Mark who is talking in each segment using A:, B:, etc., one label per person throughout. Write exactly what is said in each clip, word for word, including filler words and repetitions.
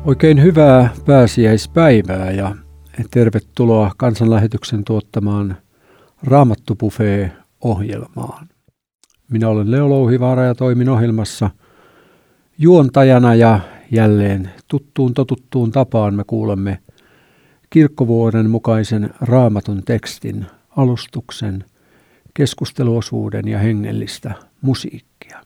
A: Oikein hyvää pääsiäispäivää ja tervetuloa Kansanlähetyksen tuottamaan Raamattu-buffet-ohjelmaan. Minä olen Leo Louhivaara ja toimin ohjelmassa juontajana ja jälleen tuttuun totuttuun tapaan me kuulemme kirkkovuoden mukaisen raamatun tekstin, alustuksen, keskusteluosuuden ja hengellistä musiikkia.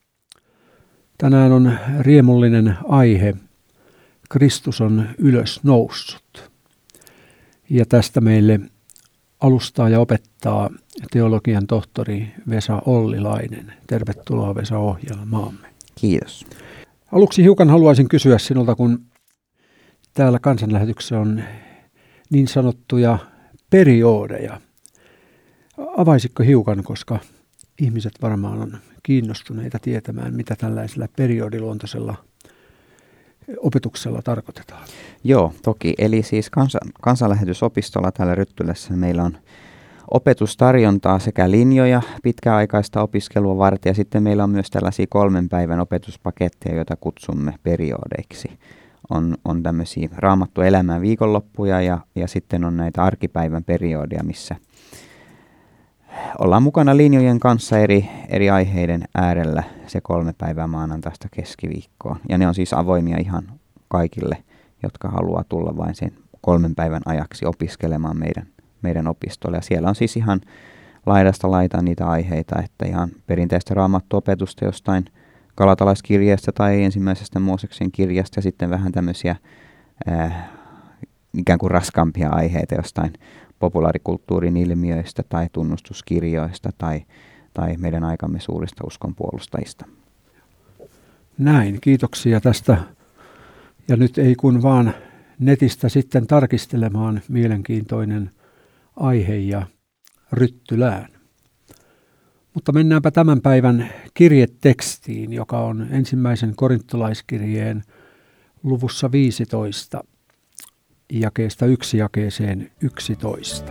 A: Tänään on riemullinen aihe. Kristus on ylös noussut. Ja tästä meille alustaa ja opettaa teologian tohtori Vesa Ollilainen. Tervetuloa Vesa ohjelmaamme.
B: Kiitos.
A: Aluksi hiukan haluaisin kysyä sinulta, kun täällä Kansanlähetyksessä on niin sanottuja periodeja. Avaisitko hiukan, koska ihmiset varmaan on kiinnostuneita tietämään, mitä tällaisella periodiluontoisella opetuksella tarkoitetaan?
B: Joo, toki. Eli siis kansan, kansanlähetysopistolla täällä Ryttylässä meillä on opetustarjontaa sekä linjoja pitkäaikaista opiskelua varten, ja sitten meillä on myös tällaisia kolmen päivän opetuspaketteja, joita kutsumme periodeiksi. On, on tämmöisiä Raamattu elämän viikonloppuja ja, ja sitten on näitä arkipäivän periodia, missä ollaan mukana linjojen kanssa eri, eri aiheiden äärellä se kolme päivää maanantaista keskiviikkoon. Ja ne on siis avoimia ihan kaikille, jotka haluaa tulla vain sen kolmen päivän ajaksi opiskelemaan meidän, meidän opistolle. Ja siellä on siis ihan laidasta laitaan niitä aiheita, että ihan perinteistä raamattuopetusta jostain galatalaiskirjeestä tai ensimmäisestä Mooseksen kirjasta ja sitten vähän tämmöisiä ää, ikään kuin raskaampia aiheita jostain populaarikulttuurin ilmiöistä tai tunnustuskirjoista tai, tai meidän aikamme suurista uskonpuolustajista.
A: Näin, kiitoksia tästä. Ja nyt ei kun vaan netistä sitten tarkistelemaan mielenkiintoinen aihe ja Ryttylään. Mutta mennäänpä tämän päivän kirjetekstiin, joka on ensimmäisen korintolaiskirjeen luvussa viisitoista. Jakeesta yksi jakeeseen yksitoista.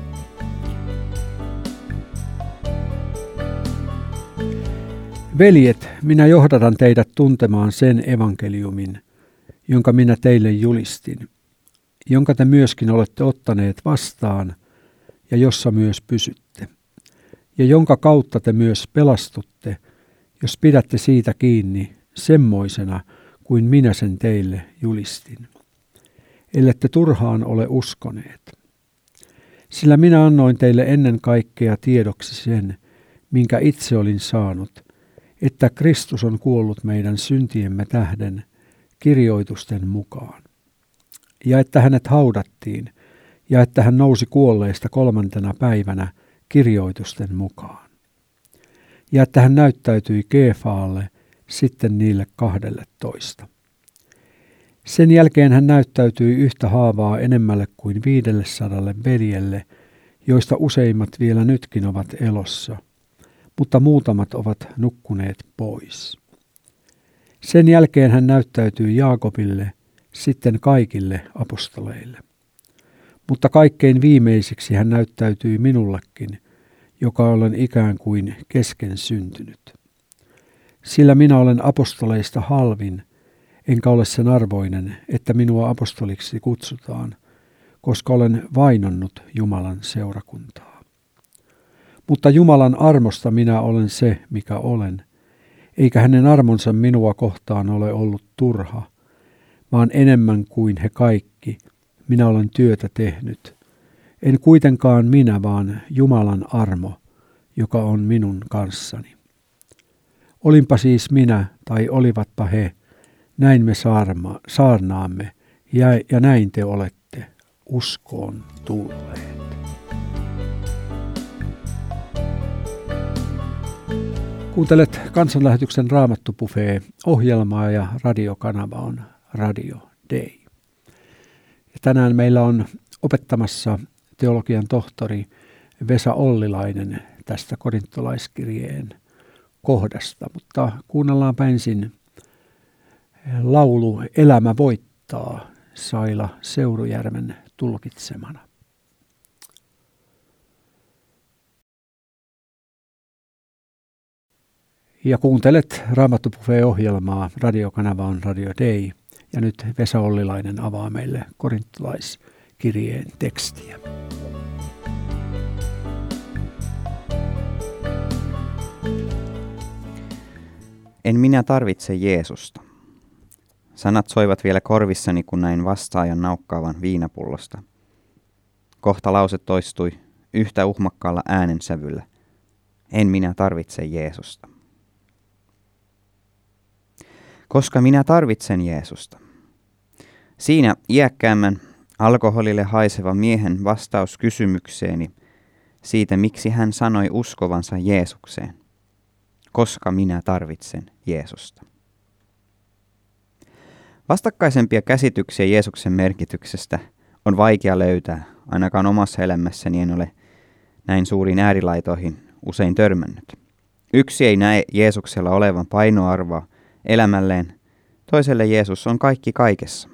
A: Veljet, minä johdatan teidät tuntemaan sen evankeliumin, jonka minä teille julistin, jonka te myöskin olette ottaneet vastaan ja jossa myös pysytte, ja jonka kautta te myös pelastutte, jos pidätte siitä kiinni semmoisena kuin minä sen teille julistin. Ellette turhaan ole uskoneet. Sillä minä annoin teille ennen kaikkea tiedoksi sen, minkä itse olin saanut, että Kristus on kuollut meidän syntiemme tähden kirjoitusten mukaan, ja että hänet haudattiin, ja että hän nousi kuolleista kolmantena päivänä kirjoitusten mukaan, ja että hän näyttäytyi Keefaalle, sitten niille kahdelle toista. Sen jälkeen hän näyttäytyi yhtä haavaa enemmälle kuin viidelle sadalle veljelle, joista useimmat vielä nytkin ovat elossa, mutta muutamat ovat nukkuneet pois. Sen jälkeen hän näyttäytyi Jaakobille, sitten kaikille apostoleille. Mutta kaikkein viimeisiksi hän näyttäytyi minullekin, joka olen ikään kuin kesken syntynyt. Sillä minä olen apostoleista halvin, enkä ole sen arvoinen, että minua apostoliksi kutsutaan, koska olen vainonnut Jumalan seurakuntaa. Mutta Jumalan armosta minä olen se, mikä olen, eikä hänen armonsa minua kohtaan ole ollut turha, vaan enemmän kuin he kaikki, minä olen työtä tehnyt. En kuitenkaan minä, vaan Jumalan armo, joka on minun kanssani. Olinpa siis minä, tai olivatpa he, näin me saarma, saarnaamme, ja, ja näin te olette uskoon tulleet. Kuuntelet Kansanlähetyksen Raamattu-buffet-ohjelmaa ja radiokanava on Radio Day. Ja tänään meillä on opettamassa teologian tohtori Vesa Ollilainen tästä korintolaiskirjeen kohdasta, mutta kuunnellaanpa ensin laulu Elämä voittaa Saila Seurujärven tulkitsemana. Ja kuuntelet Raamattu-buffet-ohjelmaa. Radiokanava on Radio Day Ja nyt Vesa Ollilainen avaa meille korintolaiskirjeen tekstiä.
B: En minä tarvitse Jeesusta. Sanat soivat vielä korvissani, kun näin vastaajan naukkaavan viinapullosta. Kohta lause toistui yhtä uhmakkaalla äänensävyllä. En minä tarvitse Jeesusta. Koska minä tarvitsen Jeesusta. Siinä iäkkäämmän alkoholille haiseva miehen vastaus kysymykseeni siitä, miksi hän sanoi uskovansa Jeesukseen. Koska minä tarvitsen Jeesusta. Vastakkaisempia käsityksiä Jeesuksen merkityksestä on vaikea löytää, ainakaan omassa elämässäni en ole näin suuriin äärilaitoihin usein törmännyt. Yksi ei näe Jeesuksella olevan painoarvoa elämälleen, toiselle Jeesus on kaikki kaikessa.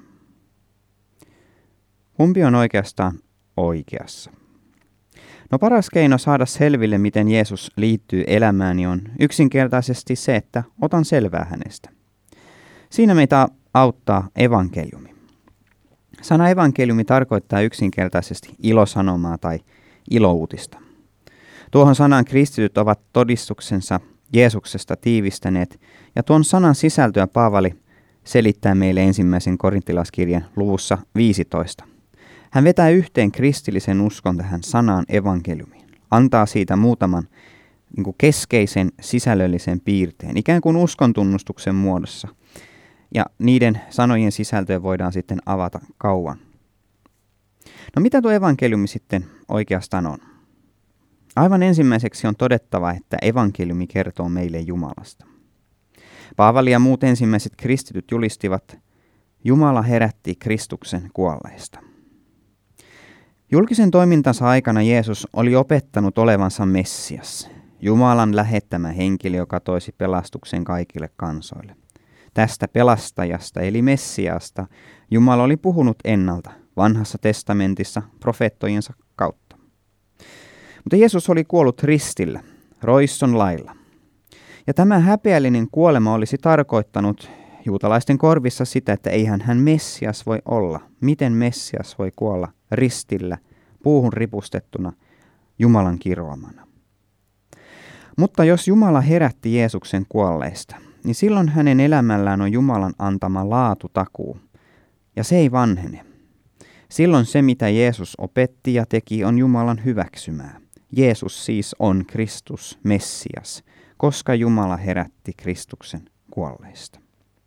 B: Kumpi on oikeastaan oikeassa? No paras keino saada selville, miten Jeesus liittyy elämääni, on yksinkertaisesti se, että otan selvää hänestä. Siinä meitä auttaa evankeliumi. Sana evankeliumi tarkoittaa yksinkertaisesti ilosanomaa tai ilouutista. Tuohon sanan kristityt ovat todistuksensa Jeesuksesta tiivistäneet, ja tuon sanan sisältöä Paavali selittää meille ensimmäisen korintilaiskirjan luvussa viisitoista. Hän vetää yhteen kristillisen uskon tähän sanaan evankeliumiin, antaa siitä muutaman niin kuin keskeisen sisällöllisen piirteen, ikään kuin uskontunnustuksen muodossa. Ja niiden sanojen sisältöä voidaan sitten avata kauan. No mitä tuo evankeliumi sitten oikeastaan on? Aivan ensimmäiseksi on todettava, että evankeliumi kertoo meille Jumalasta. Paavali ja muut ensimmäiset kristityt julistivat, Jumala herätti Kristuksen kuolleista. Julkisen toimintansa aikana Jeesus oli opettanut olevansa Messias, Jumalan lähettämä henkilö, joka toisi pelastuksen kaikille kansoille. Tästä pelastajasta eli Messiasta Jumala oli puhunut ennalta vanhassa testamentissa profeettojensa kautta. Mutta Jeesus oli kuollut ristillä, roiston lailla. Ja tämä häpeällinen kuolema olisi tarkoittanut juutalaisten korvissa sitä, että eihän hän Messias voi olla. Miten Messias voi kuolla ristillä, puuhun ripustettuna, Jumalan kiroamana? Mutta jos Jumala herätti Jeesuksen kuolleista, niin silloin hänen elämällään on Jumalan antama laatutakuu, ja se ei vanhene. Silloin se, mitä Jeesus opetti ja teki, on Jumalan hyväksymää. Jeesus siis on Kristus, Messias, koska Jumala herätti Kristuksen kuolleista.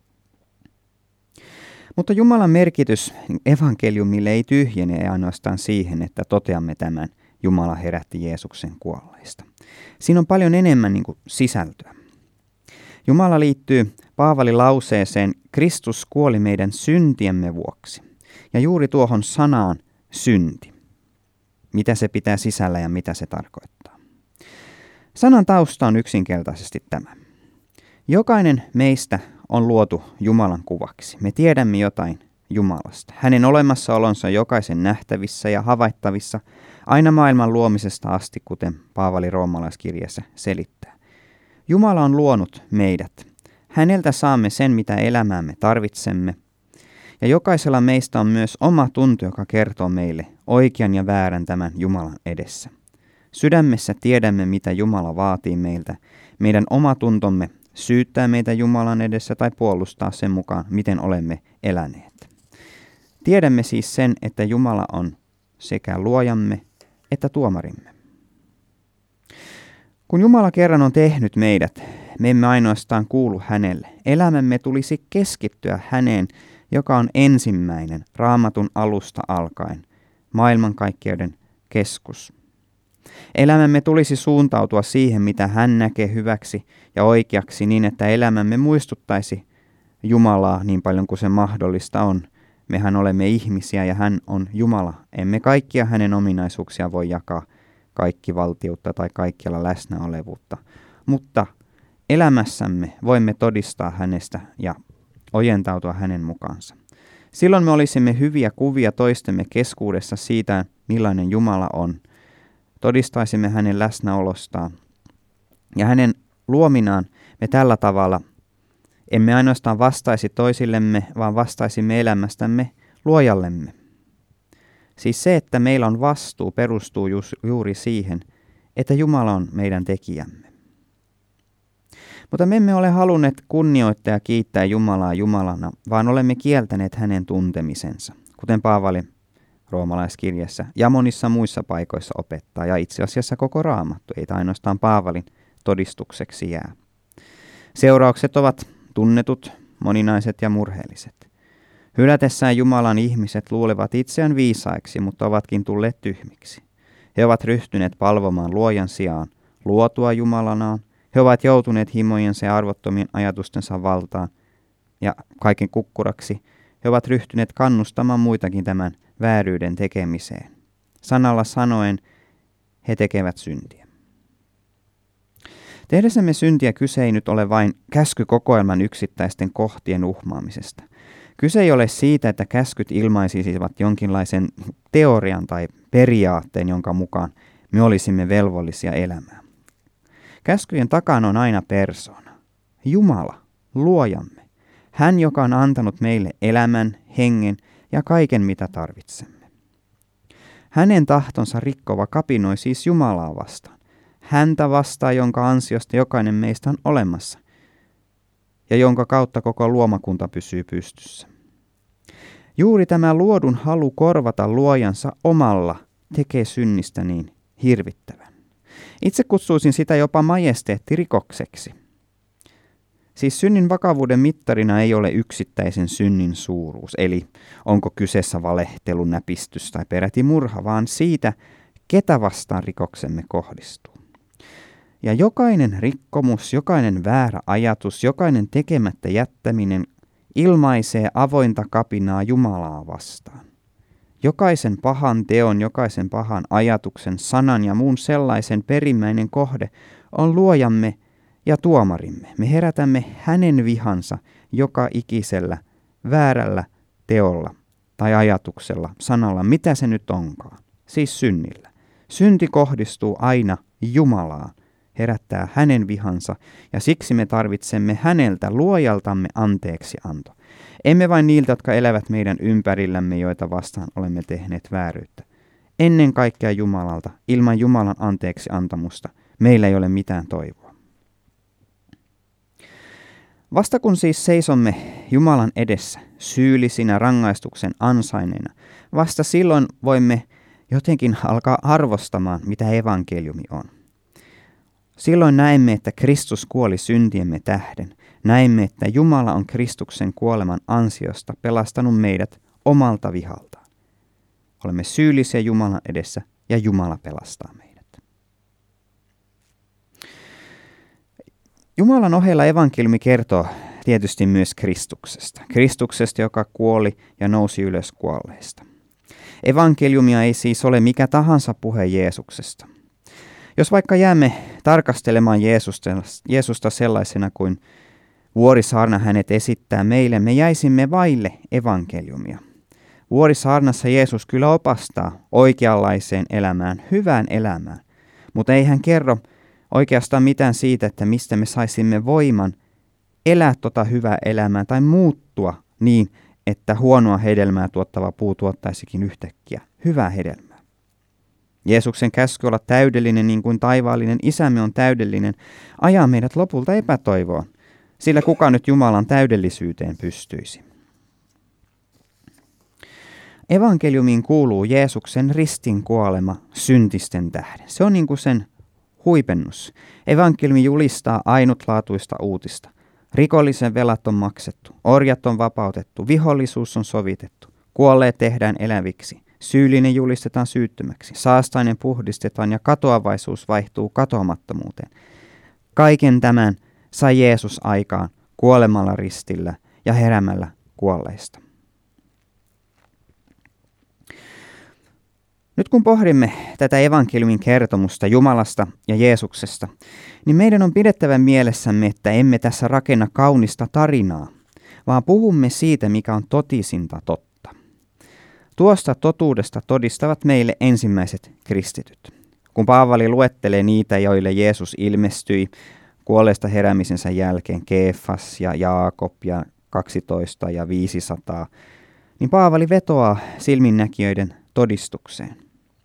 B: Mutta Jumalan merkitys evankeliumille ei tyhjene ainoastaan siihen, että toteamme tämän, Jumala herätti Jeesuksen kuolleista. Siinä on paljon enemmän niin kuin sisältöä. Jumala liittyy Paavalin lauseeseen, Kristus kuoli meidän syntiemme vuoksi. Ja juuri tuohon sanaan synti. Mitä se pitää sisällä ja mitä se tarkoittaa. Sanan tausta on yksinkertaisesti tämä. Jokainen meistä on luotu Jumalan kuvaksi. Me tiedämme jotain Jumalasta. Hänen olemassaolonsa on jokaisen nähtävissä ja havaittavissa aina maailman luomisesta asti, kuten Paavali roomalaiskirjassa selittää. Jumala on luonut meidät. Häneltä saamme sen, mitä elämäämme tarvitsemme. Ja jokaisella meistä on myös oma tunto, joka kertoo meille oikean ja väärän tämän Jumalan edessä. Sydämessä tiedämme, mitä Jumala vaatii meiltä. Meidän oma tuntomme syyttää meitä Jumalan edessä tai puolustaa sen mukaan, miten olemme eläneet. Tiedämme siis sen, että Jumala on sekä luojamme että tuomarimme. Kun Jumala kerran on tehnyt meidät, me emme ainoastaan kuulu hänelle. Elämämme tulisi keskittyä häneen, joka on ensimmäinen Raamatun alusta alkaen, maailmankaikkeuden keskus. Elämämme tulisi suuntautua siihen, mitä hän näkee hyväksi ja oikeaksi, niin että elämämme muistuttaisi Jumalaa niin paljon kuin se mahdollista on. Mehän olemme ihmisiä ja hän on Jumala. Emme kaikkia hänen ominaisuuksia voi jakaa, kaikki valtiutta tai kaikkialla läsnäolevuutta. Mutta elämässämme voimme todistaa hänestä ja ojentautua hänen mukaansa. Silloin me olisimme hyviä kuvia toistemme keskuudessa siitä, millainen Jumala on. Todistaisimme hänen läsnäolostaan. Ja hänen luominaan me tällä tavalla Emme ainoastaan vastaisi toisillemme, vaan vastaisimme elämästämme luojallemme. Siis se, että meillä on vastuu, perustuu juuri siihen, että Jumala on meidän tekijämme. Mutta me emme ole halunneet kunnioittaa ja kiittää Jumalaa Jumalana, vaan olemme kieltäneet hänen tuntemisensa, kuten Paavali roomalaiskirjassa ja monissa muissa paikoissa opettaa, ja itse asiassa koko Raamattu, ei ainoastaan Paavalin todistukseksi jää. Seuraukset ovat tunnetut, moninaiset ja murheelliset. Hylätessään Jumalan ihmiset luulevat itseään viisaiksi, mutta ovatkin tulleet tyhmiksi. He ovat ryhtyneet palvomaan luojan sijaan luotua Jumalanaan. He ovat joutuneet himojensa ja arvottomien ajatustensa valtaan, ja kaiken kukkuraksi he ovat ryhtyneet kannustamaan muitakin tämän vääryyden tekemiseen. Sanalla sanoen he tekevät syntiä. Tehdessämme syntiä kyse ei nyt ole vain käskykokoelman yksittäisten kohtien uhmaamisesta. Kyse ei ole siitä, että käskyt ilmaisisivat jonkinlaisen teorian tai periaatteen, jonka mukaan me olisimme velvollisia elämään. Käskyjen takana on aina persoona. Jumala, luojamme. Hän, joka on antanut meille elämän, hengen ja kaiken, mitä tarvitsemme. Hänen tahtonsa rikkova kapinoi siis Jumalaa vastaan. Häntä vastaan, jonka ansiosta jokainen meistä on olemassa ja jonka kautta koko luomakunta pysyy pystyssä. Juuri tämä luodun halu korvata luojansa omalla tekee synnistä niin hirvittävän. Itse kutsuisin sitä jopa majesteettirikokseksi. Siis synnin vakavuuden mittarina ei ole yksittäisen synnin suuruus, eli onko kyseessä valehtelu, näpistys tai peräti murha, vaan siitä, ketä vastaan rikoksemme kohdistuu. Ja jokainen rikkomus, jokainen väärä ajatus, jokainen tekemättä jättäminen ilmaisee avointa kapinaa Jumalaa vastaan. Jokaisen pahan teon, jokaisen pahan ajatuksen, sanan ja muun sellaisen perimmäinen kohde on luojamme ja tuomarimme. Me herätämme hänen vihansa joka ikisellä väärällä teolla tai ajatuksella, sanalla, mitä se nyt onkaan, siis synnillä. Synti kohdistuu aina Jumalaan, herättää hänen vihansa, ja siksi me tarvitsemme häneltä luojaltamme anteeksi anto. Emme vain niiltä, jotka elävät meidän ympärillämme, joita vastaan olemme tehneet vääryyttä. Ennen kaikkea Jumalalta, ilman Jumalan anteeksi antamusta, meillä ei ole mitään toivoa. Vasta kun siis seisomme Jumalan edessä, syyllisinä rangaistuksen ansaineena, vasta silloin voimme jotenkin alkaa arvostamaan, mitä evankeliumi on. Silloin näemme, että Kristus kuoli syntiemme tähden. Näemme, että Jumala on Kristuksen kuoleman ansiosta pelastanut meidät omalta vihaltaan. Olemme syyllisiä Jumalan edessä ja Jumala pelastaa meidät. Jumalan ohella evankeliumi kertoo tietysti myös Kristuksesta. Kristuksesta, joka kuoli ja nousi ylös kuolleista. Evankeliumia ei siis ole mikä tahansa puhe Jeesuksesta. Jos vaikka jäämme tarkastelemaan Jeesusta, Jeesusta sellaisena kuin Vuorisaarna hänet esittää meille, me jäisimme vaille evankeliumia. Vuorisaarnassa Jeesus kyllä opastaa oikeanlaiseen elämään, hyvään elämään, mutta ei hän kerro oikeastaan mitään siitä, että mistä me saisimme voiman elää tota hyvää elämää tai muuttua niin, että huonoa hedelmää tuottava puu tuottaisikin yhtäkkiä hyvää hedelmää. Jeesuksen käsky olla täydellinen niin kuin taivaallinen Isämme on täydellinen, ajaa meidät lopulta epätoivoon, sillä kuka nyt Jumalan täydellisyyteen pystyisi. Evankeliumiin kuuluu Jeesuksen ristin kuolema syntisten tähden. Se on niin kuin sen huipennus. Evankeliumi julistaa ainutlaatuista uutista. Rikollisen velat on maksettu, orjat on vapautettu, vihollisuus on sovitettu, kuolleet tehdään eläviksi, syyllinen julistetaan syyttömäksi, saastainen puhdistetaan ja katoavaisuus vaihtuu katoamattomuuteen. Kaiken tämän sai Jeesus aikaan kuolemalla ristillä ja heräämällä kuolleista. Nyt kun pohdimme tätä evankeliumin kertomusta Jumalasta ja Jeesuksesta, niin meidän on pidettävä mielessämme, että emme tässä rakenna kaunista tarinaa, vaan puhumme siitä, mikä on totisinta totta. Tuosta totuudesta todistavat meille ensimmäiset kristityt. Kun Paavali luettelee niitä, joille Jeesus ilmestyi, kuolleesta heräämisensä jälkeen Keefas ja Jaakob ja kaksitoista ja viisisataa, niin Paavali vetoaa silminnäkijöiden todistukseen.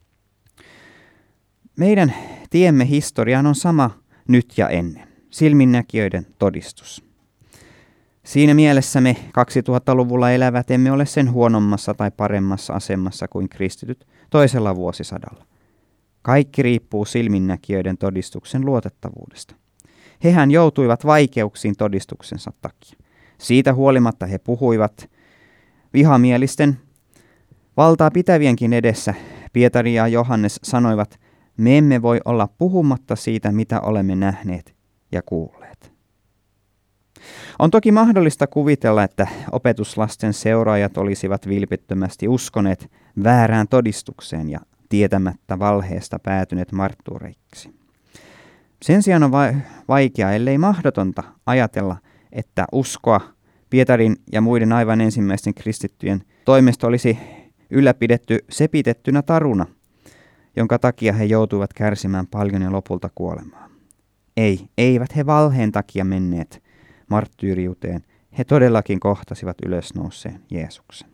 B: Meidän tiemme historiaan on sama nyt ja ennen, silminnäkijöiden todistus. Siinä mielessä me kaksituhattaluvulla elävät emme ole sen huonommassa tai paremmassa asemassa kuin kristityt toisella vuosisadalla. Kaikki riippuu silminnäkijöiden todistuksen luotettavuudesta. Hehän joutuivat vaikeuksiin todistuksensa takia. Siitä huolimatta he puhuivat vihamielisten, valtaa pitävienkin edessä. Pietari ja Johannes sanoivat, me emme voi olla puhumatta siitä, mitä olemme nähneet ja kuulleet. On toki mahdollista kuvitella, että opetuslasten seuraajat olisivat vilpittömästi uskoneet väärään todistukseen ja tietämättä valheesta päätyneet marttuureiksi. Sen sijaan on vaikea, ellei mahdotonta ajatella, että uskoa Pietarin ja muiden aivan ensimmäisten kristittyjen toimesta olisi ylläpidetty sepitettynä taruna, jonka takia he joutuivat kärsimään paljon ja lopulta kuolemaan. Ei, eivät he valheen takia menneet marttyyriuteen. He todellakin kohtasivat ylösnouseen Jeesuksen.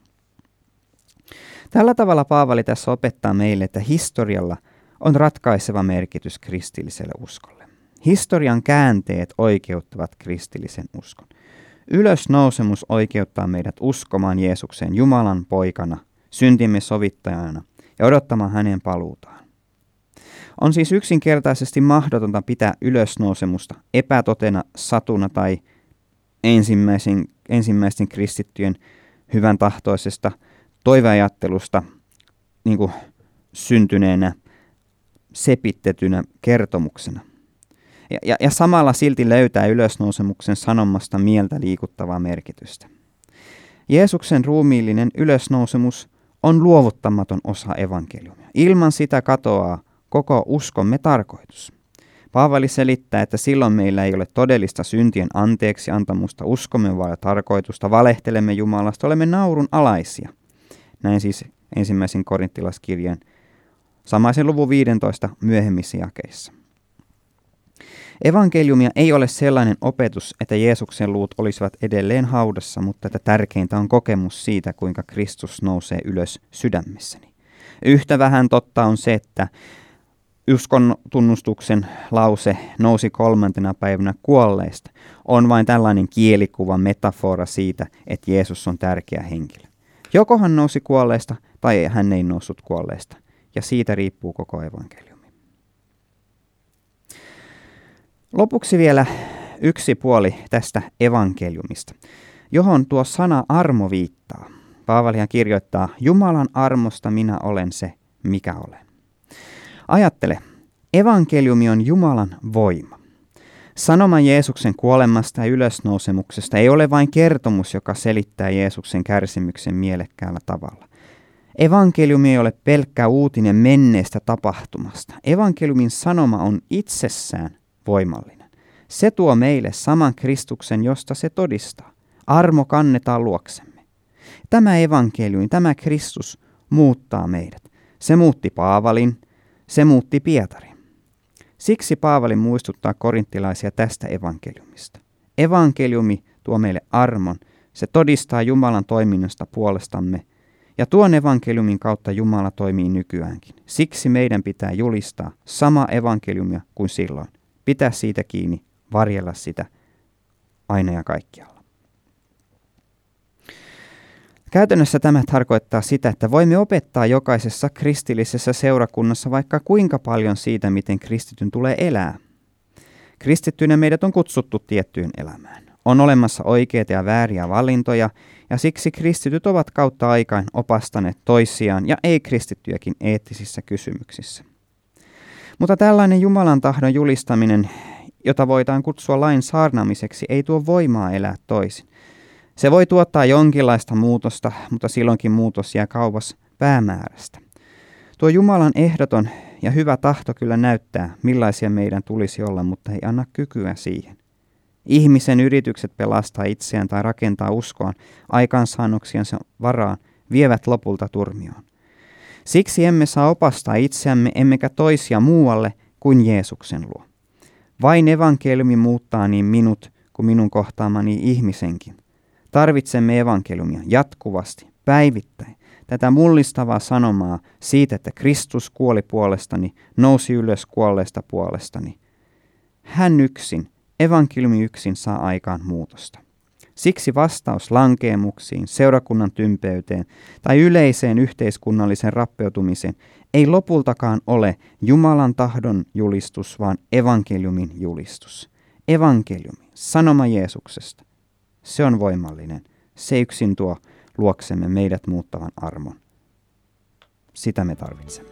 B: Tällä tavalla Paavali tässä opettaa meille, että historialla on ratkaiseva merkitys kristilliselle uskolle. Historian käänteet oikeuttavat kristillisen uskon. Ylösnousemus oikeuttaa meidät uskomaan Jeesukseen Jumalan poikana, syntimme sovittajana ja odottamaan hänen paluutaan. On siis yksinkertaisesti mahdotonta pitää ylösnousemusta epätotena, satuna tai ensimmäisen, ensimmäisten kristittyjen hyvän tahtoisesta toiveajattelusta niin kuin syntyneenä, sepittetynä kertomuksena. Ja, ja, ja samalla silti löytää ylösnousemuksen sanomasta mieltä liikuttavaa merkitystä. Jeesuksen ruumiillinen ylösnousemus on luovuttamaton osa evankeliumia. Ilman sitä katoaa koko uskomme tarkoitus. Paavali selittää, että silloin meillä ei ole todellista syntien anteeksi antamusta, uskomme vaan tarkoitusta, valehtelemme Jumalasta, olemme naurun alaisia. Näin siis ensimmäisen korinttilaskirjeen samaisen luvun viisitoista myöhemmissä jakeissa. Evankeliumia ei ole sellainen opetus, että Jeesuksen luut olisivat edelleen haudassa, mutta että tärkeintä on kokemus siitä, kuinka Kristus nousee ylös sydämessäni. Yhtä vähän totta on se, että uskon tunnustuksen lause nousi kolmantena päivänä kuolleista on vain tällainen kielikuva, metafora siitä, että Jeesus on tärkeä henkilö. Joko hän nousi kuolleista tai hän ei noussut kuolleista, ja siitä riippuu koko evankeliumi. Lopuksi vielä yksi puoli tästä evankeliumista, johon tuo sana armo viittaa. Paavalihan kirjoittaa, Jumalan armosta minä olen se, mikä olen. Ajattele, evankeliumi on Jumalan voima. Sanoma Jeesuksen kuolemasta ja ylösnousemuksesta ei ole vain kertomus, joka selittää Jeesuksen kärsimyksen mielekkäällä tavalla. Evankeliumi ei ole pelkkä uutinen menneestä tapahtumasta. Evankeliumin sanoma on itsessään voimallinen. Se tuo meille saman Kristuksen, josta se todistaa. Armo kannetaan luoksemme. Tämä evankeliumi, tämä Kristus muuttaa meidät. Se muutti Paavalin, se muutti Pietarin. Siksi Paavali muistuttaa korinttilaisia tästä evankeliumista. Evankeliumi tuo meille armon, se todistaa Jumalan toiminnasta puolestamme, ja tuon evankeliumin kautta Jumala toimii nykyäänkin. Siksi meidän pitää julistaa sama evankeliumia kuin silloin. Pitää siitä kiinni, varjella sitä aina ja kaikkialla. Käytännössä tämä tarkoittaa sitä, että voimme opettaa jokaisessa kristillisessä seurakunnassa vaikka kuinka paljon siitä, miten kristityn tulee elää. Kristittyinä meidät on kutsuttu tiettyyn elämään. On olemassa oikeita ja vääriä valintoja, ja siksi kristityt ovat kautta aikain opastaneet toisiaan ja ei-kristittyjäkin eettisissä kysymyksissä. Mutta tällainen Jumalan tahdon julistaminen, jota voidaan kutsua lain saarnaamiseksi, ei tuo voimaa elää toisin. Se voi tuottaa jonkinlaista muutosta, mutta silloinkin muutos jää kauas päämäärästä. Tuo Jumalan ehdoton ja hyvä tahto kyllä näyttää, millaisia meidän tulisi olla, mutta ei anna kykyä siihen. Ihmisen yritykset pelastaa itseään tai rakentaa uskoaan aikaansaannoksiansa varaan vievät lopulta turmioon. Siksi emme saa opastaa itseämme emmekä toisia muualle kuin Jeesuksen luo. Vain evankeliumi muuttaa niin minut kuin minun kohtaamani ihmisenkin. Tarvitsemme evankeliumia jatkuvasti, päivittäin. Tätä mullistavaa sanomaa siitä, että Kristus kuoli puolestani, nousi ylös kuolleesta puolestani. Hän yksin, evankeliumi yksin saa aikaan muutosta. Siksi vastaus lankeemuksiin, seurakunnan tympeyteen tai yleiseen yhteiskunnallisen rappeutumiseen ei lopultakaan ole Jumalan tahdon julistus, vaan evankeliumin julistus. Evankeliumi, sanoma Jeesuksesta, se on voimallinen. Se yksin tuo luoksemme meidät muuttavan armon. Sitä me tarvitsemme.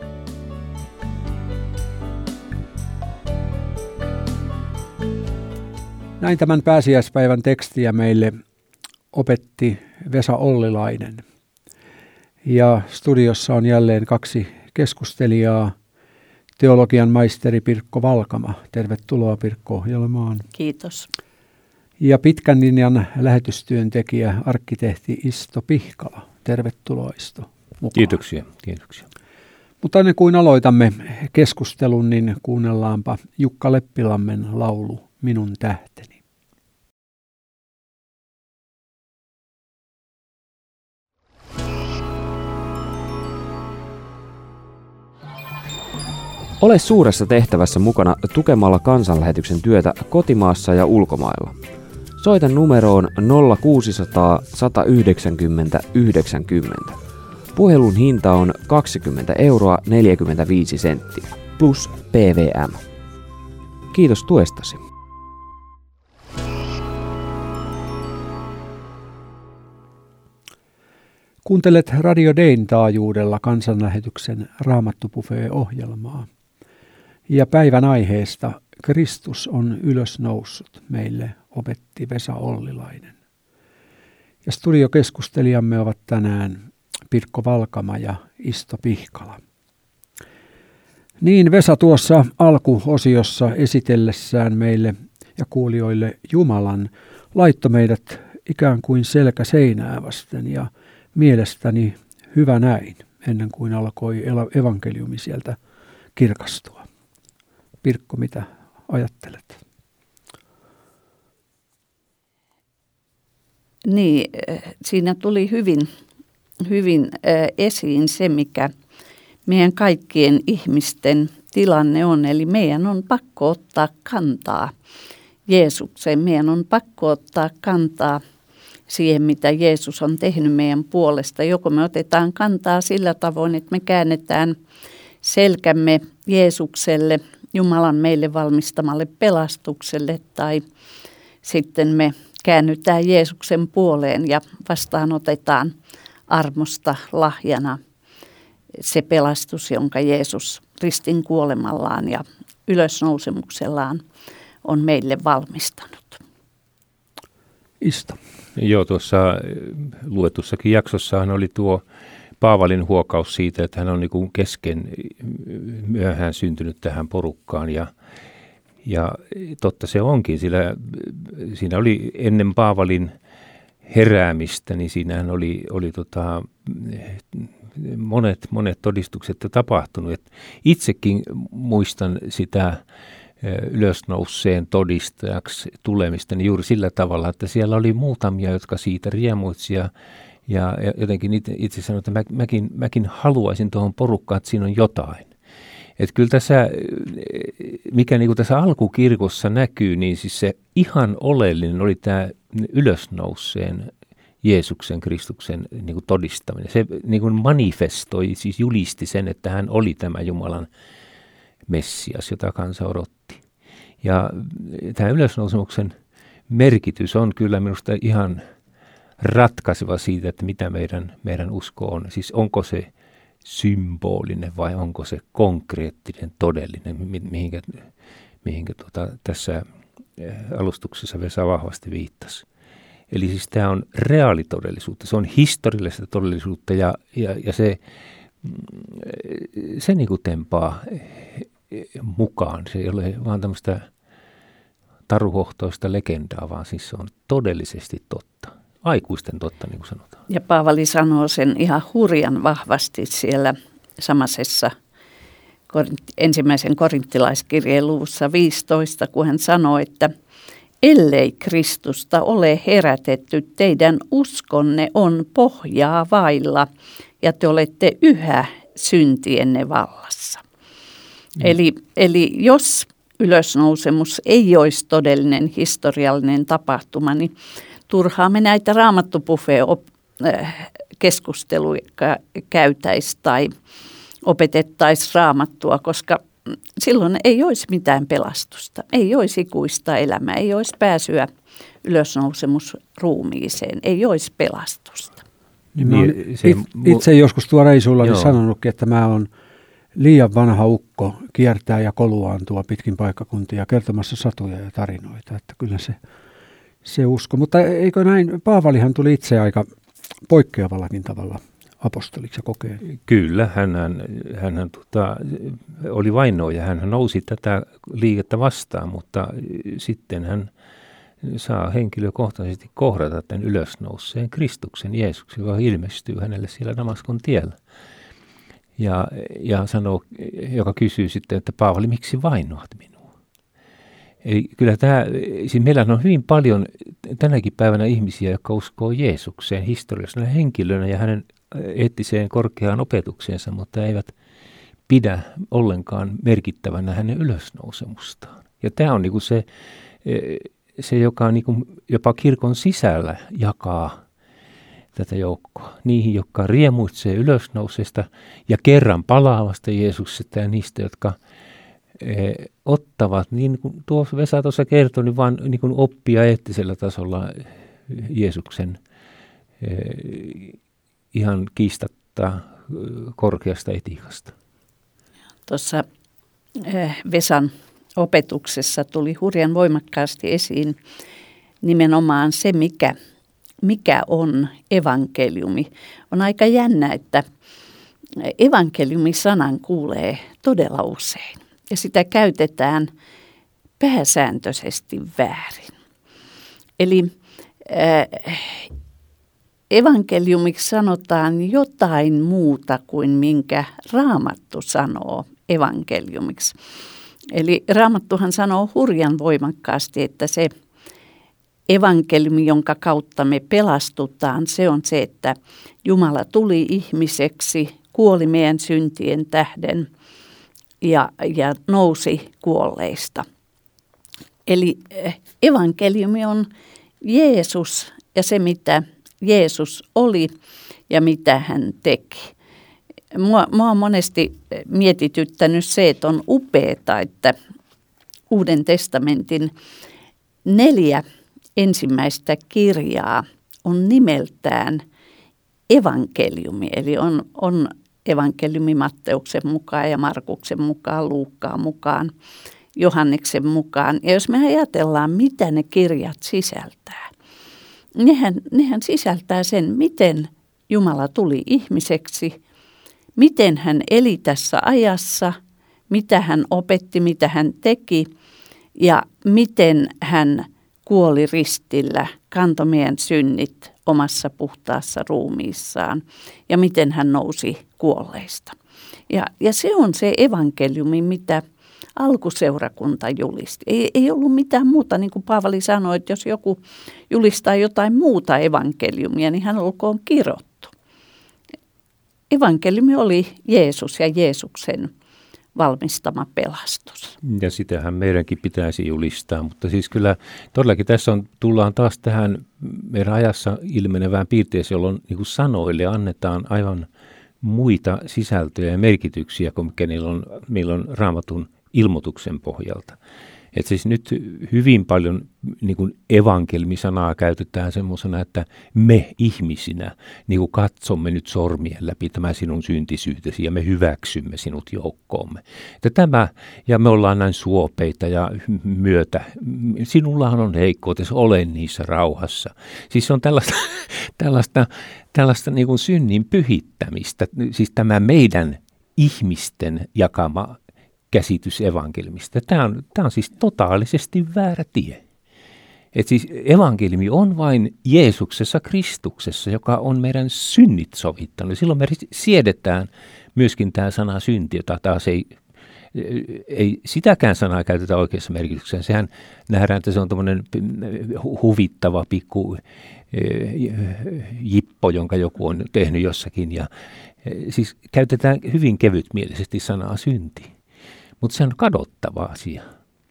A: Näin tämän pääsiäispäivän tekstiä meille opetti Vesa Ollilainen. Ja studiossa on jälleen kaksi keskustelijaa. Teologian maisteri Pirkko Valkama. Tervetuloa Pirkko ohjelmaan.
C: Kiitos.
A: Ja pitkän linjan lähetystyöntekijä, arkkitehti Isto Pihkala. Tervetuloa Isto mukaan.
D: Kiitoksia, kiitoksia.
A: Mutta ennen kuin aloitamme keskustelun, niin kuunnellaanpa Jukka Leppilammen laulu Minun tähteni.
E: Ole suuressa tehtävässä mukana tukemalla kansanlähetyksen työtä kotimaassa ja ulkomailla. Soita numeroon nolla kuusisataa, sata yhdeksänkymmentä, yhdeksänkymmentä. Puhelun hinta on kaksikymmentä euroa neljäkymmentäviisi senttiä plus P V M. Kiitos tuestasi.
A: Kuuntelet Radio Dayn taajuudella kansanlähetyksen Raamattu-buffet-ohjelmaa. Ja päivän aiheesta Kristus on ylösnoussut, meille opetti Vesa Ollilainen. Ja studiokeskustelijamme ovat tänään Pirkko Valkama ja Isto Pihkala. Niin Vesa tuossa alkuosiossa esitellessään meille ja kuulijoille Jumalan laittoi meidät ikään kuin selkä seinää vasten ja mielestäni hyvä näin, ennen kuin alkoi evankeliumi sieltä kirkastua. Pirkko, mitä ajattelet?
C: Niin, siinä tuli hyvin, hyvin esiin se, mikä meidän kaikkien ihmisten tilanne on. Eli meidän on pakko ottaa kantaa Jeesukseen. Meidän on pakko ottaa kantaa siihen, mitä Jeesus on tehnyt meidän puolesta. Joko me otetaan kantaa sillä tavoin, että me käännetään selkämme Jeesukselle, Jumalan meille valmistamalle pelastukselle, tai sitten me käännytään Jeesuksen puoleen ja vastaanotetaan armosta lahjana se pelastus, jonka Jeesus ristin kuolemallaan ja ylösnousemuksellaan on meille valmistanut.
A: Isto.
D: Joo, tuossa luetussakin jaksossahan oli tuo Paavalin huokaus siitä, että hän on niin kuin kesken myöhään syntynyt tähän porukkaan ja, ja totta se onkin, sillä siinä oli ennen Paavalin heräämistä, niin siinähän oli, oli tota, monet, monet todistukset tapahtunut. Et itsekin muistan sitä ylösnouseen todistajaksi tulemista niin juuri sillä tavalla, että siellä oli muutamia, jotka siitä riemuitsi ja, ja jotenkin itse, itse sanoin, että mä, mäkin, mäkin haluaisin tuohon porukkaan, että siinä on jotain. Että kyllä tässä, mikä niin kuin tässä alkukirkossa näkyy, niin siis se ihan oleellinen oli tämä ylösnouseen Jeesuksen, Kristuksen niin kuin todistaminen. Se niin kuin manifestoi, siis julisti sen, että hän oli tämä Jumalan Messias, jota kansa odotti. Ja tämä ylösnousemuksen merkitys on kyllä minusta ihan ratkaiseva siitä, että mitä meidän, meidän usko on. Siis onko se symbolinen vai onko se konkreettinen, todellinen, mihinkä, mihinkä tuota, tässä alustuksessa Vesa vahvasti viittasi. Eli siis tämä on reaalitodellisuutta, se on historiallista todellisuutta ja, ja, ja se, se niin kuin tempaa mukaan. Se ei ole vaan tämmöistä taruhohtoista legendaa, vaan siis se on todellisesti totta. Aikuisten totta, niin kuin sanotaan.
C: Ja Paavali sanoo sen ihan hurjan vahvasti siellä samaisessa ensimmäisen korinttilaiskirjeen luvussa viisitoista, kun hän sanoi, että ellei Kristusta ole herätetty, teidän uskonne on pohjaa vailla ja te olette yhä syntienne vallassa. Mm. Eli, eli jos ylösnousemus ei olisi todellinen historiallinen tapahtuma, niin turhaa me näitä raamattupuffee-keskusteluja käytäisiin tai opetettaisiin raamattua, koska silloin ei olisi mitään pelastusta, ei olisi ikuista elämää, ei olisi pääsyä ylösnousemusruumiiseen, ei olisi pelastusta.
A: Niin mä it, itse joskus tuo reisulla niin sanonutkin, että mä oon liian vanha ukko kiertää ja koluaan tuo pitkin paikkakuntia kertomassa satuja ja tarinoita, että kyllä se, se usko. Mutta eikö näin, Paavalihan tuli itse aika poikkeavallakin tavalla apostoliksi ja kokeen.
D: Kyllä, hänhän, hänhän tota, oli vainoja, hän nousi tätä liikettä vastaan, mutta sitten hän saa henkilökohtaisesti kohdata tämän ylösnouseen Kristuksen, Jeesuksen, joka ilmestyy hänelle siellä Damaskon tiellä. Ja, ja sanoo, joka kysyy sitten, että Paavali, miksi vainoat minua? Eli kyllä tämä, siis meillä on hyvin paljon tänäkin päivänä ihmisiä, jotka uskoo Jeesukseen historiallisena henkilönä ja hänen eettiseen korkeaan opetukseensa, mutta eivät pidä ollenkaan merkittävänä hänen ylösnousemustaan. Ja tämä on niinku se, se, joka on niinku jopa kirkon sisällä jakaa tätä joukkoa. Niihin, jotka riemuitsee ylösnousesta ja kerran palaavasta Jeesuksesta ja niistä, jotka eh, ottavat, niin kuin tuo Vesa tuossa kertoi, niin vaan niin kuin oppia eettisellä tasolla Jeesuksen eh, ihan kiistatta korkeasta etiikasta.
C: Tuossa eh, Vesan opetuksessa tuli hurjan voimakkaasti esiin nimenomaan se, mikä mikä on evankeliumi. On aika jännä, että evankeliumisanan kuulee todella usein ja sitä käytetään pääsääntöisesti väärin. Eli äh, evankeliumiksi sanotaan jotain muuta kuin minkä Raamattu sanoo evankeliumiksi. Eli Raamattuhan sanoo hurjan voimakkaasti, että se evankeliumi, jonka kautta me pelastutaan, se on se, että Jumala tuli ihmiseksi, kuoli meidän syntien tähden ja, ja nousi kuolleista. Eli evankeliumi on Jeesus ja se, mitä Jeesus oli ja mitä hän teki. Mua, mua on monesti mietityttänyt se, että on upeaa, että Uuden testamentin neljä ensimmäistä kirjaa on nimeltään evankeliumi, eli on, on evankeliumi Matteuksen mukaan ja Markuksen mukaan, Luukkaan mukaan, Johanneksen mukaan. Ja jos me ajatellaan, mitä ne kirjat sisältää, nehän, nehän sisältää sen, miten Jumala tuli ihmiseksi, miten hän eli tässä ajassa, mitä hän opetti, mitä hän teki ja miten hän kuoli ristillä, kantoi meidän synnit omassa puhtaassa ruumiissaan ja miten hän nousi kuolleista. Ja, ja se on se evankeliumi, mitä alkuseurakunta julisti. Ei, ei ollut mitään muuta, niin kuin Paavali sanoi, että jos joku julistaa jotain muuta evankeliumia, niin hän olkoon kirottu. Evankeliumi oli Jeesus ja Jeesuksen valmistama pelastus.
D: Ja sitähän meidänkin pitäisi julistaa, mutta siis kyllä todellakin tässä on, tullaan taas tähän meidän ajassa ilmenevään piirteeseen, jolloin niin kuin sanoille annetaan aivan muita sisältöjä ja merkityksiä kuin mikä niillä on, niillä on Raamatun ilmoituksen pohjalta. Että siis nyt hyvin paljon niin kuin evankelmisanaa käytetään semmoisena, että me ihmisinä niin kuin katsomme nyt sormien läpi tämä sinun syntisyytesi ja me hyväksymme sinut joukkoomme. Että tämä, ja me ollaan näin suopeita ja myötä. Sinullahan on heikkoutes, ole niissä rauhassa. Siis on tällaista, tällaista, tällaista niin kuin synnin pyhittämistä, siis tämä meidän ihmisten jakama käsitys evankeliumista. Tämä on, tämä on siis totaalisesti väärä tie. Et siis evankeliumi on vain Jeesuksessa, Kristuksessa, joka on meidän synnit sovittanut. Silloin me siedetään myöskin tämä sana synti, jota taas ei ei sitäkään sanaa käytetä oikeassa merkityksessä. Sehän nähdään, että se on tämmöinen huvittava pikku jippo, jonka joku on tehnyt jossakin. Ja, siis käytetään hyvin kevytmielisesti sanaa synti, mutta se on kadottava asia.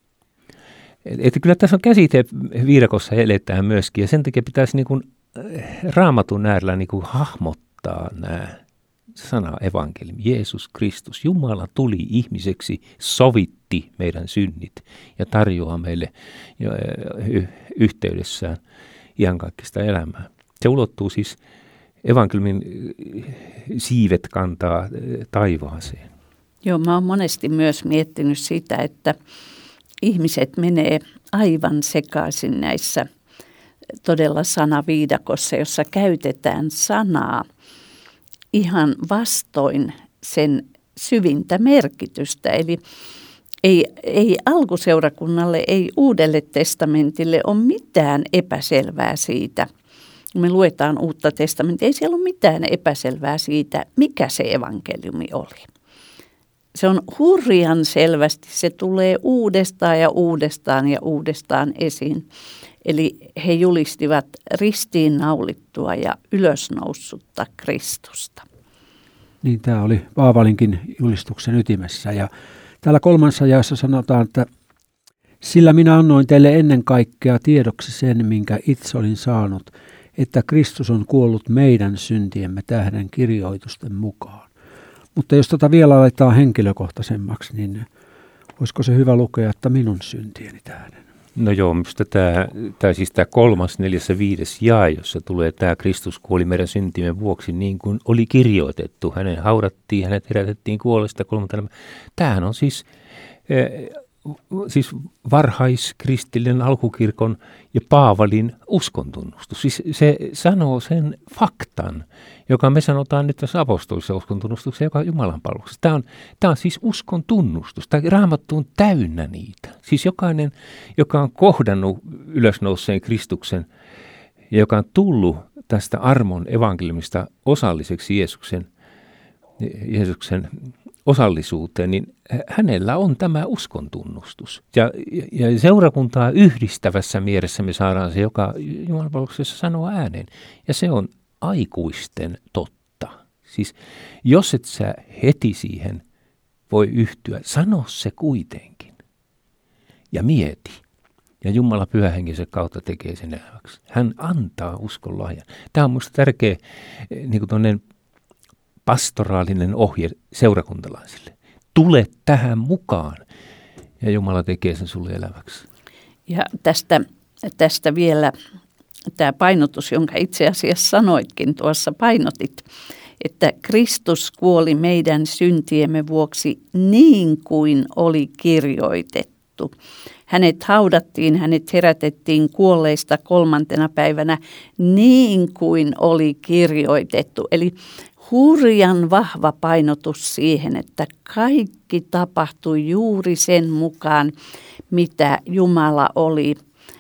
D: Että kyllä tässä on käsite viidakossa eletään myöskin, ja sen takia pitäisi niin kuin Raamatun äärellä niin kuin hahmottaa nämä sana evankeliumi. Jeesus Kristus, Jumala tuli ihmiseksi, sovitti meidän synnit ja tarjoaa meille yhteydessään iankaikkista elämää. Se ulottuu siis, evankeliumin siivet kantaa taivaaseen. Joo,
C: mä oon monesti myös miettinyt sitä, että ihmiset menee aivan sekaisin näissä todella sanaviidakossa, jossa käytetään sanaa ihan vastoin sen syvintä merkitystä. Eli ei, ei alkuseurakunnalle, ei Uudelle testamentille ole mitään epäselvää siitä. Me luetaan Uutta testamenttia, ei siellä ole mitään epäselvää siitä, mikä se evankeliumi oli. Se on hurjan selvästi, se tulee uudestaan ja uudestaan ja uudestaan esiin. Eli he julistivat ristiinnaulittua ja ylösnoussutta Kristusta.
A: Niin, tämä oli Paavalinkin julistuksen ytimessä. Ja täällä kolmannessa jaossa sanotaan, että sillä minä annoin teille ennen kaikkea tiedoksi sen, minkä itse olin saanut, että Kristus on kuollut meidän syntiemme tähden kirjoitusten mukaan. Mutta jos tota vielä laitetaan henkilökohtaisemmaksi, niin olisiko se hyvä lukea, että minun syntieni tähden?
D: No joo, minusta tämä, tämä, siis tämä kolmas, neljäs ja viides jae, jossa tulee tämä Kristus kuoli meidän syntimme vuoksi niin kuin oli kirjoitettu. Hänen haudattiin, hänet herätettiin kuolesta kolmantena. Tämähän on siis, eh, siis varhaiskristillinen alkukirkon ja Paavalin uskontunnustus. Siis se sanoo sen faktan, joka me sanotaan nyt tässä apostolisessa uskontunnustuksessa, joka on Jumalan palveluksessa. Tämä on, tämä on siis uskon tunnustus. Tämä Raamattu on täynnä niitä. Siis jokainen, joka on kohdannut ylösnouseen Kristuksen ja joka on tullut tästä armon evankeliumista osalliseksi Jeesuksen, Jeesuksen osallisuuteen, niin hänellä on tämä uskon tunnustus. Ja, ja seurakuntaa yhdistävässä mielessä me saadaan se, joka Jumalan palveluksessa sanoo ääneen. Ja se on aikuisten totta. Siis jos et sä heti siihen voi yhtyä, sano se kuitenkin. Ja mieti. Ja Jumala pyhähenkensä kautta tekee sen eläväksi. Hän antaa uskon lahjan. Tämä on minusta tärkeä niin kuin tuollainen pastoraalinen ohje seurakuntalaisille. Tule tähän mukaan ja Jumala tekee sen sulle eläväksi.
C: Ja tästä, tästä vielä tämä painotus, jonka itse asiassa sanoitkin tuossa painotit, että Kristus kuoli meidän syntiemme vuoksi niin kuin oli kirjoitettu. Hänet haudattiin, hänet herätettiin kuolleista kolmantena päivänä niin kuin oli kirjoitettu. Eli hurjan vahva painotus siihen, että kaikki tapahtui juuri sen mukaan, mitä Jumala oli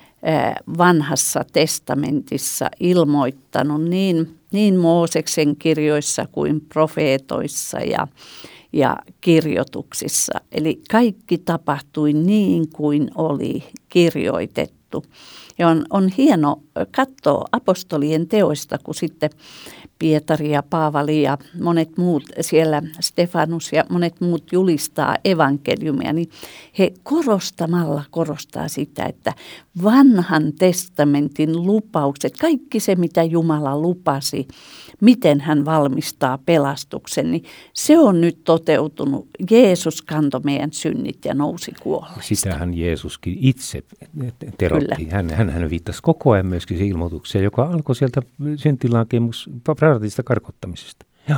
C: vanhassa testamentissa ilmoittanut niin, niin Mooseksen kirjoissa kuin profeetoissa ja, ja kirjoituksissa. Eli kaikki tapahtui niin kuin oli kirjoitettu. Ja on, on hieno katsoa apostolien teoista, kun sitten Pietari ja Paavali ja monet muut siellä, Stefanus ja monet muut julistaa evankeliumia, niin he korostamalla korostaa sitä, että vanhan testamentin lupaukset, kaikki se mitä Jumala lupasi, miten hän valmistaa pelastuksen, niin se on nyt toteutunut. Jeesus kantoi meidän synnit ja nousi kuolleista.
D: Sitähän Jeesuskin itse terotti. Hän, hän, hän viittasi koko ajan myöskin se ilmoitukseen, joka alkoi sieltä syntilankemus Paradista karkottamisesta. Joo.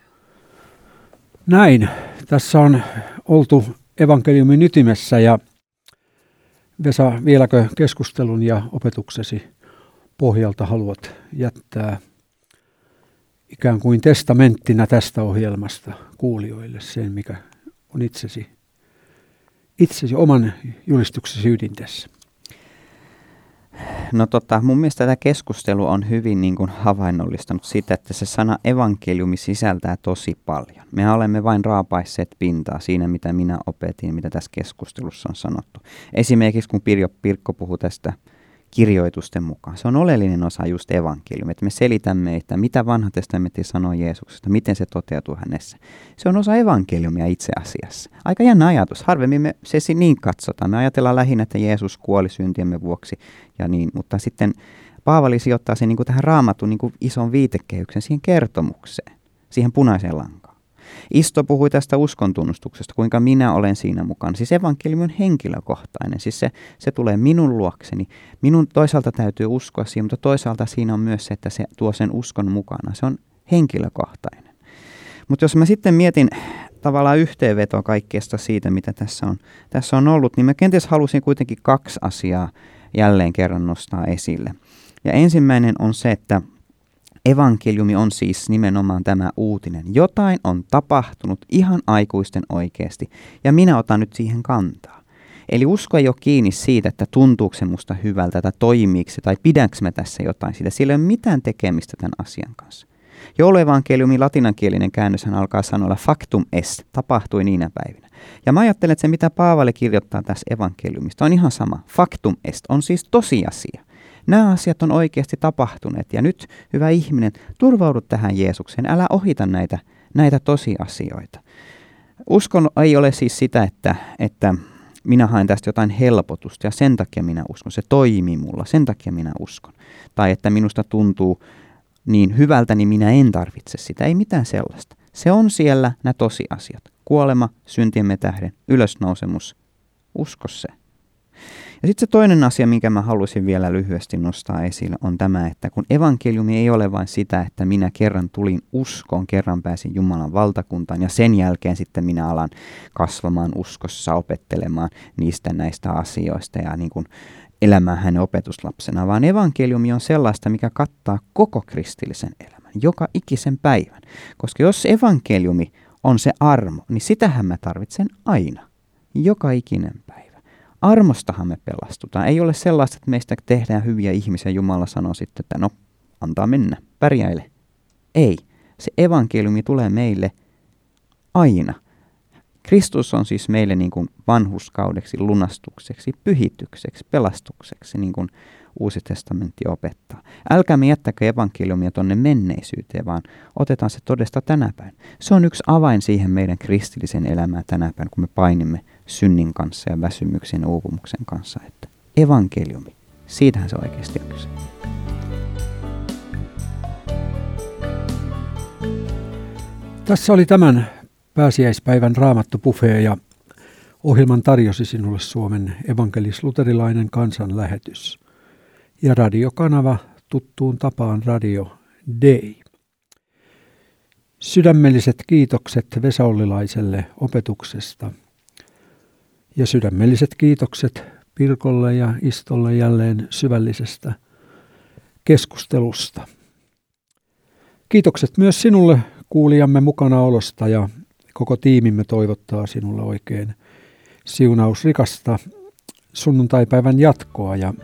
A: Näin. Tässä on oltu evankeliumin ytimessä ja Vesa, vieläkö keskustelun ja opetuksesi pohjalta haluat jättää ikään kuin testamenttina tästä ohjelmasta kuulijoille sen, mikä on itsesi, itsesi oman julistuksesi ydin tässä?
B: No tota, mun mielestä tämä keskustelu on hyvin niin kuin havainnollistanut sitä, että se sana evankeliumi sisältää tosi paljon. Me olemme vain raapaisseet pintaa siinä, mitä minä opetin, mitä tässä keskustelussa on sanottu. Esimerkiksi kun Pirjo Pirkko puhui tästä kirjoitusten mukaan. Se on oleellinen osa just evankeliumia, että me selitämme, että mitä vanha testamentti sanoo Jeesuksesta, miten se toteutuu hänessä. Se on osa evankeliumia itse asiassa. Aika jännä ajatus. Harvemmin me se niin katsotaan. Me ajatellaan lähinnä, että Jeesus kuoli syntiemme vuoksi ja niin, mutta sitten Paavali sijoittaa sen niin kuin tähän Raamatun niin kuin ison viitekehyksen siihen kertomukseen, siihen punaiseen lankaan. Isto puhui tästä uskontunnustuksesta, kuinka minä olen siinä mukana. Siis evankeliumi on henkilökohtainen, siis se, se tulee minun luokseni. Minun toisaalta täytyy uskoa siihen, mutta toisaalta siinä on myös se, että se tuo sen uskon mukana. Se on henkilökohtainen. Mutta jos mä sitten mietin tavallaan yhteenvetoa kaikkeesta siitä, mitä tässä on, tässä on ollut, niin mä kenties halusin kuitenkin kaksi asiaa jälleen kerran nostaa esille. Ja ensimmäinen on se, että evankeliumi on siis nimenomaan tämä uutinen. Jotain on tapahtunut ihan aikuisten oikeasti, ja minä otan nyt siihen kantaa. Eli usko ei ole kiinni siitä, että tuntuuko se musta hyvältä, tai toimiiko se, tai pidänkö mä tässä jotain siitä. Sillä ei ole mitään tekemistä tämän asian kanssa. Jouluevankeliumin latinankielinen käännöshän alkaa sanoa factum est, tapahtui niinä päivinä. Ja mä ajattelen, että se mitä Paavali kirjoittaa tässä evankeliumista on ihan sama. Factum est on siis tosiasia. Nämä asiat on oikeasti tapahtuneet ja nyt, hyvä ihminen, turvaudu tähän Jeesukseen. Älä ohita näitä, näitä tosiasioita. Uskon ei ole siis sitä, että, että minä haen tästä jotain helpotusta ja sen takia minä uskon. Se toimii mulla, sen takia minä uskon. Tai että minusta tuntuu niin hyvältä, niin minä en tarvitse sitä. Ei mitään sellaista. Se on siellä nämä tosiasiat. Kuolema, syntiemme tähden, ylösnousemus. Usko se. Ja sitten se toinen asia, minkä mä haluaisin vielä lyhyesti nostaa esille, on tämä, että kun evankeliumi ei ole vain sitä, että minä kerran tulin uskoon, kerran pääsin Jumalan valtakuntaan ja sen jälkeen sitten minä alan kasvamaan uskossa, opettelemaan niistä näistä asioista ja niin kuin elämään hänen opetuslapsena, vaan evankeliumi on sellaista, mikä kattaa koko kristillisen elämän, joka ikisen päivän. Koska jos evankeliumi on se armo, niin sitähän mä tarvitsen aina, joka ikinen päivä. Armostahan me pelastutaan. Ei ole sellaista, että meistä tehdään hyviä ihmisiä. Jumala sanoo sitten, että no, antaa mennä, pärjäile. Ei. Se evankeliumi tulee meille aina. Kristus on siis meille niin kuin vanhurskaudeksi, lunastukseksi, pyhitykseksi, pelastukseksi, niin kuin Uusi testamentti opettaa. Älkäämme jättäkö evankeliumia tuonne menneisyyteen, vaan otetaan se todesta tänä päivänä. Se on yksi avain siihen meidän kristillisen elämään tänä päivänä, kun me painimme synnin kanssa ja väsymyksen ja uupumuksen kanssa. Että evankeliumi, siitähän se oikeasti on kyse.
A: Tässä oli tämän pääsiäispäivän Raamattu-buffee ja ohjelman tarjosi sinulle Suomen evankelis-luterilainen kansanlähetys ja radiokanava tuttuun tapaan Radio Dei. Sydämelliset kiitokset Vesa Ollilaiselle opetuksesta ja sydämelliset kiitokset Pirkolle ja Istolle jälleen syvällisestä keskustelusta. Kiitokset myös sinulle kuulijamme mukanaolosta ja koko tiimimme toivottaa sinulle oikein siunausrikasta sunnuntaipäivän jatkoa ja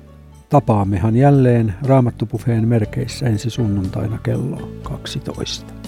A: tapaammehan jälleen Raamattu-buffeen merkeissä ensi sunnuntaina kello kaksitoista.